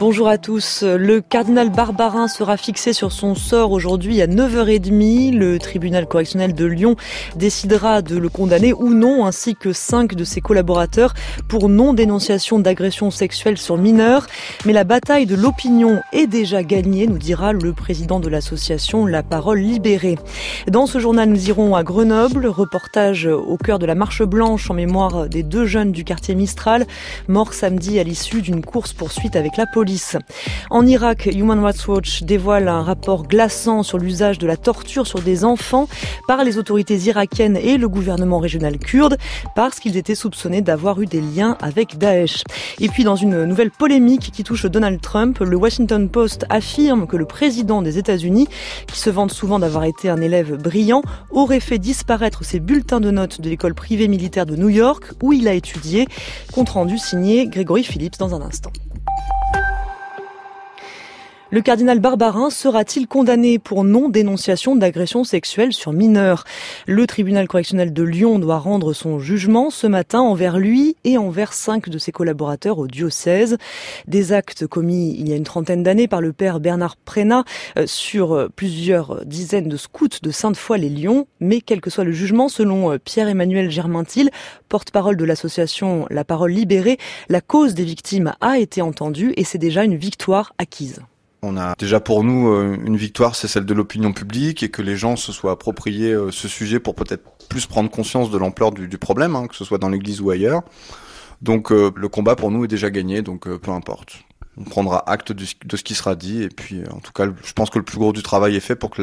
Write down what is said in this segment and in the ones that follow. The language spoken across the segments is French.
Bonjour à tous. Le cardinal Barbarin sera fixé sur son sort aujourd'hui à 9h30. Le tribunal correctionnel de Lyon décidera de le condamner ou non, ainsi que 5 de ses collaborateurs pour non-dénonciation d'agression sexuelle sur mineurs. Mais la bataille de l'opinion est déjà gagnée, nous dira le président de l'association La Parole Libérée. Dans ce journal, nous irons à Grenoble. Reportage au cœur de la marche blanche en mémoire des 2 jeunes du quartier Mistral, morts samedi à l'issue d'une course-poursuite avec la police. En Irak, Human Rights Watch dévoile un rapport glaçant sur l'usage de la torture sur des enfants par les autorités irakiennes et le gouvernement régional kurde parce qu'ils étaient soupçonnés d'avoir eu des liens avec Daesh. Et puis dans une nouvelle polémique qui touche Donald Trump, le Washington Post affirme que le président des États-Unis, qui se vante souvent d'avoir été un élève brillant, aurait fait disparaître ses bulletins de notes de l'école privée militaire de New York où il a étudié. Compte rendu signé Grégory Phillips dans un instant. Le cardinal Barbarin sera-t-il condamné pour non-dénonciation d'agression sexuelle sur mineurs ? Le tribunal correctionnel de Lyon doit rendre son jugement ce matin envers lui et envers 5 de ses collaborateurs au diocèse. Des actes commis il y a une trentaine d'années par le père Bernard Prénat sur plusieurs dizaines de scouts de Sainte-Foy-les-Lyons. Mais quel que soit le jugement, selon Pierre-Emmanuel Germaintil, porte-parole de l'association La Parole Libérée, la cause des victimes a été entendue et c'est déjà une victoire acquise. On a déjà pour nous une victoire, c'est celle de l'opinion publique et que les gens se soient appropriés ce sujet pour peut-être plus prendre conscience de l'ampleur du problème, que ce soit dans l'église ou ailleurs. Donc le combat pour nous est déjà gagné, donc peu importe. On prendra acte de ce qui sera dit et puis en tout cas je pense que le plus gros du travail est fait pour que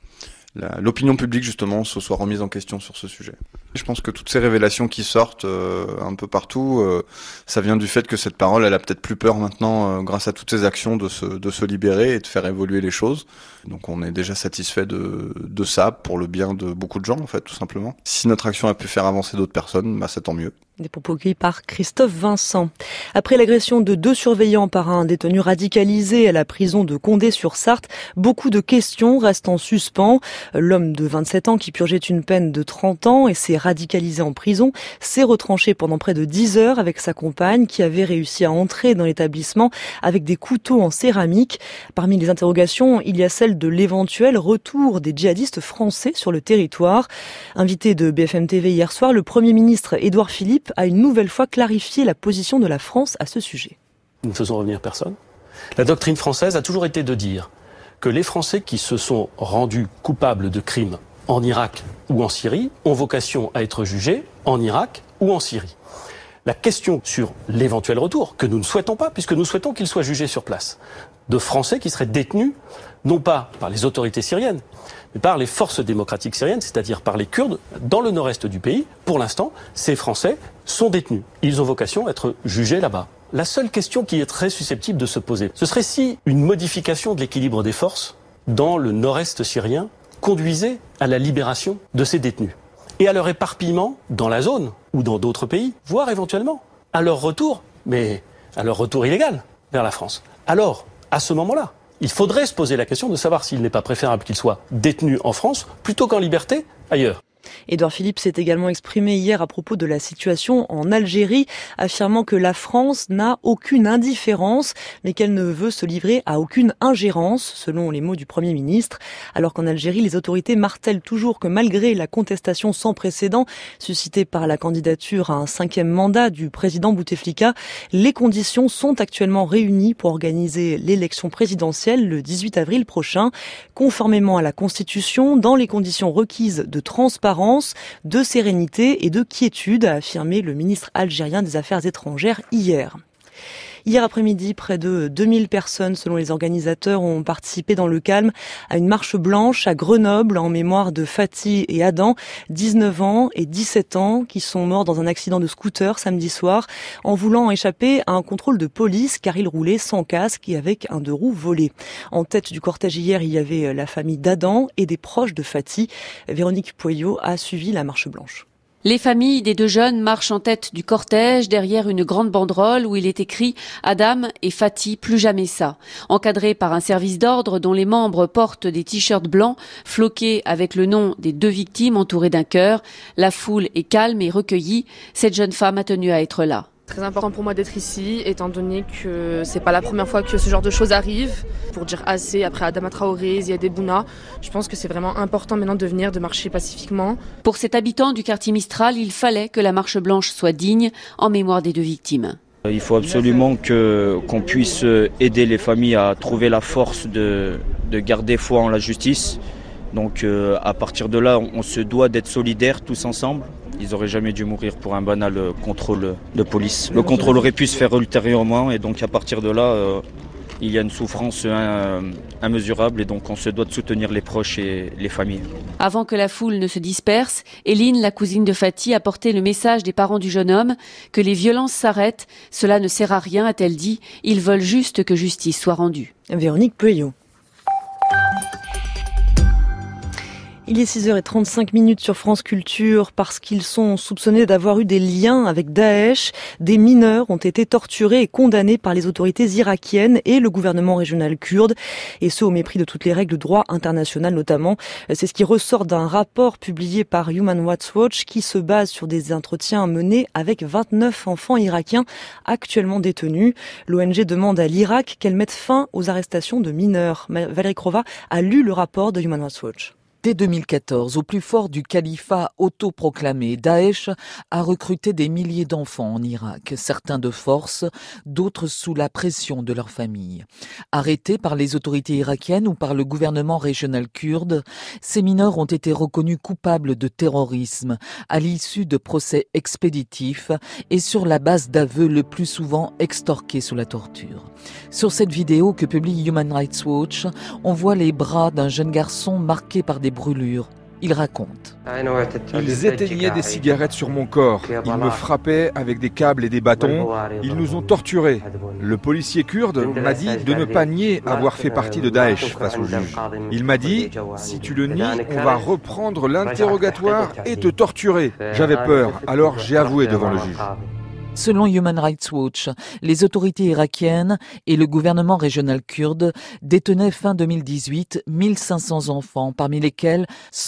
l'opinion publique justement se soit remise en question sur ce sujet. Je pense que toutes ces révélations qui sortent un peu partout, ça vient du fait que cette parole, elle a peut-être plus peur maintenant grâce à toutes ces actions de se libérer et de faire évoluer les choses. Donc on est déjà satisfait de ça pour le bien de beaucoup de gens en fait, tout simplement. Si notre action a pu faire avancer d'autres personnes, c'est tant mieux. Des propos cueillis par Christophe Vincent. Après l'agression de 2 surveillants par un détenu radicalisé à la prison de Condé-sur-Sarthe, beaucoup de questions restent en suspens. L'homme de 27 ans qui purgeait une peine de 30 ans et s'est radicalisé en prison s'est retranché pendant près de 10 heures avec sa compagne qui avait réussi à entrer dans l'établissement avec des couteaux en céramique. Parmi les interrogations, il y a celle de l'éventuel retour des djihadistes français sur le territoire. Invité de BFM TV hier soir, le Premier ministre Édouard Philippe a une nouvelle fois clarifié la position de la France à ce sujet. Nous ne faisons revenir personne. La doctrine française a toujours été de dire que les Français qui se sont rendus coupables de crimes en Irak ou en Syrie ont vocation à être jugés en Irak ou en Syrie. La question sur l'éventuel retour, que nous ne souhaitons pas, puisque nous souhaitons qu'ils soient jugés sur place, de Français qui seraient détenus, non pas par les autorités syriennes, mais par les forces démocratiques syriennes, c'est-à-dire par les Kurdes, dans le nord-est du pays. Pour l'instant, ces Français sont détenus. Ils ont vocation à être jugés là-bas. La seule question qui est très susceptible de se poser, ce serait si une modification de l'équilibre des forces dans le nord-est syrien conduisait à la libération de ces détenus et à leur éparpillement dans la zone ou dans d'autres pays, voire éventuellement à leur retour, mais à leur retour illégal vers la France. Alors, à ce moment-là, il faudrait se poser la question de savoir s'il n'est pas préférable qu'ils soient détenus en France plutôt qu'en liberté ailleurs. Édouard Philippe s'est également exprimé hier à propos de la situation en Algérie, affirmant que la France n'a aucune indifférence, mais qu'elle ne veut se livrer à aucune ingérence, selon les mots du Premier ministre. Alors qu'en Algérie, les autorités martèlent toujours que malgré la contestation sans précédent suscitée par la candidature à un 5e mandat du président Bouteflika, les conditions sont actuellement réunies pour organiser l'élection présidentielle le 18 avril prochain, conformément à la Constitution, dans les conditions requises de transparence, de sérénité et de quiétude, a affirmé le ministre algérien des Affaires étrangères hier. Hier après-midi, près de 2000 personnes, selon les organisateurs, ont participé dans le calme à une marche blanche à Grenoble en mémoire de Fatih et Adam, 19 ans et 17 ans, qui sont morts dans un accident de scooter samedi soir en voulant échapper à un contrôle de police car ils roulaient sans casque et avec un 2 roues volé. En tête du cortège hier, il y avait la famille d'Adam et des proches de Fatih. Véronique Poyot a suivi la marche blanche. Les familles des 2 jeunes marchent en tête du cortège derrière une grande banderole où il est écrit « Adam et Fatih, plus jamais ça ». Encadrés par un service d'ordre dont les membres portent des t-shirts blancs floqués avec le nom des 2 victimes entourées d'un cœur, la foule est calme et recueillie. Cette jeune femme a tenu à être là. Très important pour moi d'être ici, étant donné que c'est pas la première fois que ce genre de choses arrive. Pour dire assez, après Adama Traoré, Ziad Bouna, je pense que c'est vraiment important maintenant de venir, de marcher pacifiquement. Pour cet habitant du quartier Mistral, il fallait que la marche blanche soit digne en mémoire des 2 victimes. Il faut absolument qu'on puisse aider les familles à trouver la force de garder foi en la justice. Donc à partir de là, on se doit d'être solidaires tous ensemble. Ils n'auraient jamais dû mourir pour un banal contrôle de police. Le contrôle aurait pu se faire ultérieurement et donc à partir de là, il y a une souffrance immesurable et donc on se doit de soutenir les proches et les familles. Avant que la foule ne se disperse, Eline, la cousine de Fatih, a porté le message des parents du jeune homme que les violences s'arrêtent. Cela ne sert à rien, a-t-elle dit. Ils veulent juste que justice soit rendue. Véronique Peuillot. Il est 6h35 sur France Culture. Parce qu'ils sont soupçonnés d'avoir eu des liens avec Daesh, des mineurs ont été torturés et condamnés par les autorités irakiennes et le gouvernement régional kurde, et ce au mépris de toutes les règles de droit international notamment. C'est ce qui ressort d'un rapport publié par Human Rights Watch qui se base sur des entretiens menés avec 29 enfants irakiens actuellement détenus. L'ONG demande à l'Irak qu'elle mette fin aux arrestations de mineurs. Valérie Crova a lu le rapport de Human Rights Watch. Dès 2014, au plus fort du califat autoproclamé, Daesh a recruté des milliers d'enfants en Irak, certains de force, d'autres sous la pression de leurs familles. Arrêtés par les autorités irakiennes ou par le gouvernement régional kurde, ces mineurs ont été reconnus coupables de terrorisme à l'issue de procès expéditifs et sur la base d'aveux le plus souvent extorqués sous la torture. Sur cette vidéo que publie Human Rights Watch, on voit les bras d'un jeune garçon marqués par des brûlures. Il raconte. Ils éteignaient des cigarettes sur mon corps. Ils me frappaient avec des câbles et des bâtons. Ils nous ont torturés. Le policier kurde m'a dit de ne pas nier avoir fait partie de Daesh face au juge. Il m'a dit, si tu le nies, on va reprendre l'interrogatoire et te torturer. J'avais peur, alors j'ai avoué devant le juge. Selon Human Rights Watch, les autorités irakiennes et le gouvernement régional kurde détenaient fin 2018 1500 enfants, parmi lesquels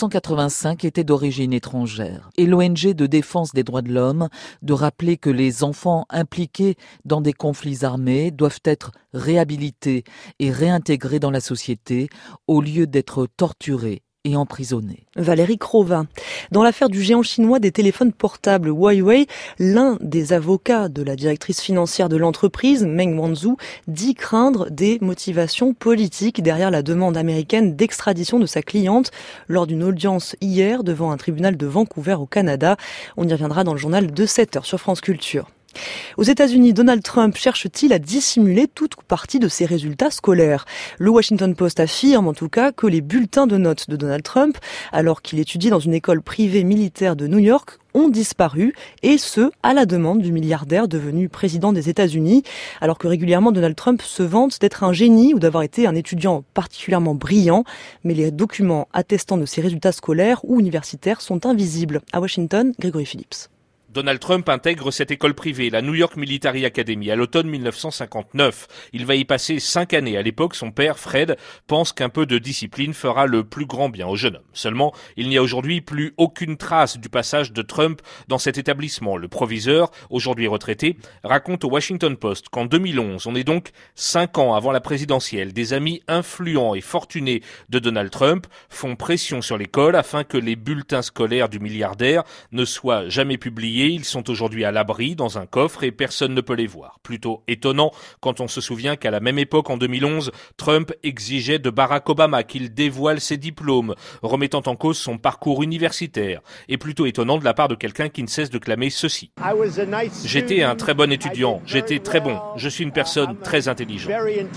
185 étaient d'origine étrangère. Et l'ONG de défense des droits de l'homme de rappeler que les enfants impliqués dans des conflits armés doivent être réhabilités et réintégrés dans la société au lieu d'être torturés et emprisonné. Valérie Crova. Dans l'affaire du géant chinois des téléphones portables Huawei, l'un des avocats de la directrice financière de l'entreprise, Meng Wanzhou, dit craindre des motivations politiques derrière la demande américaine d'extradition de sa cliente lors d'une audience hier devant un tribunal de Vancouver au Canada. On y reviendra dans le journal de 7h sur France Culture. Aux États-Unis, Donald Trump cherche-t-il à dissimuler toute ou partie de ses résultats scolaires ? Le Washington Post affirme en tout cas que les bulletins de notes de Donald Trump, alors qu'il étudie dans une école privée militaire de New York, ont disparu, et ce, à la demande du milliardaire devenu président des États-Unis, alors que régulièrement Donald Trump se vante d'être un génie ou d'avoir été un étudiant particulièrement brillant, mais les documents attestant de ses résultats scolaires ou universitaires sont invisibles. À Washington, Grégory Phillips. Donald Trump intègre cette école privée, la New York Military Academy, à l'automne 1959. Il va y passer 5 années. À l'époque, son père, Fred, pense qu'un peu de discipline fera le plus grand bien au jeune homme. Seulement, il n'y a aujourd'hui plus aucune trace du passage de Trump dans cet établissement. Le proviseur, aujourd'hui retraité, raconte au Washington Post qu'en 2011, on est donc 5 ans avant la présidentielle, des amis influents et fortunés de Donald Trump font pression sur l'école afin que les bulletins scolaires du milliardaire ne soient jamais publiés. Ils sont aujourd'hui à l'abri dans un coffre et personne ne peut les voir. Plutôt étonnant quand on se souvient qu'à la même époque, en 2011, Trump exigeait de Barack Obama qu'il dévoile ses diplômes, remettant en cause son parcours universitaire. Et plutôt étonnant de la part de quelqu'un qui ne cesse de clamer ceci. J'étais un très bon étudiant, j'étais très bon, je suis une personne très intelligente.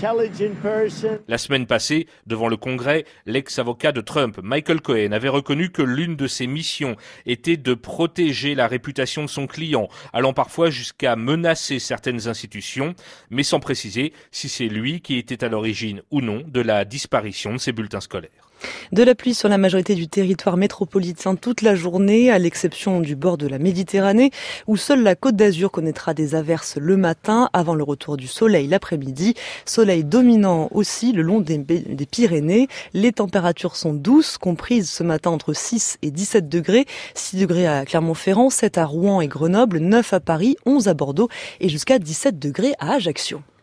La semaine passée, devant le Congrès, l'ex-avocat de Trump, Michael Cohen, avait reconnu que l'une de ses missions était de protéger la réputation de son client, allant parfois jusqu'à menacer certaines institutions, mais sans préciser si c'est lui qui était à l'origine ou non de la disparition de ses bulletins scolaires. De la pluie sur la majorité du territoire métropolitain toute la journée, à l'exception du bord de la Méditerranée, où seule la Côte d'Azur connaîtra des averses le matin, avant le retour du soleil l'après-midi. Soleil dominant aussi le long des Pyrénées. Les températures sont douces, comprises ce matin entre 6 et 17 degrés. 6 degrés à Clermont-Ferrand, 7 à Rouen et Grenoble, 9 à Paris, 11 à Bordeaux et jusqu'à 17 degrés à Ajaccio.